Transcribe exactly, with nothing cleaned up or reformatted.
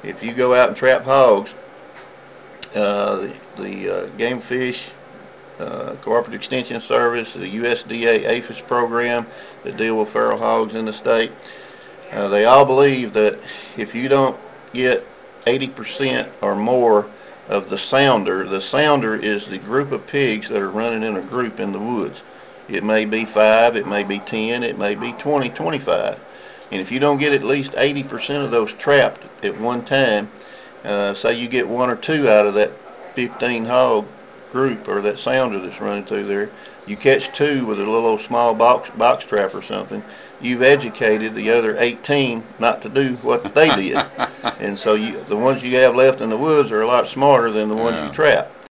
if you go out and trap hogs, uh, the, the uh, Game Fish uh, Cooperative Extension Service, the U S D A APHIS program that deal with feral hogs in the state, uh, they all believe that if you don't get eighty percent or more of the sounder, the sounder is the group of pigs that are running in a group in the woods. It may be five, it may be ten, it may be twenty, twenty-five. And if you don't get at least eighty percent of those trapped at one time, uh, say you get one or two out of that fifteen hog group or that sounder that's running through there, you catch two with a little old small box box trap or something, you've educated the other eighteen not to do what they did. And so you, the ones you have left in the woods are a lot smarter than the ones Yeah. you trap.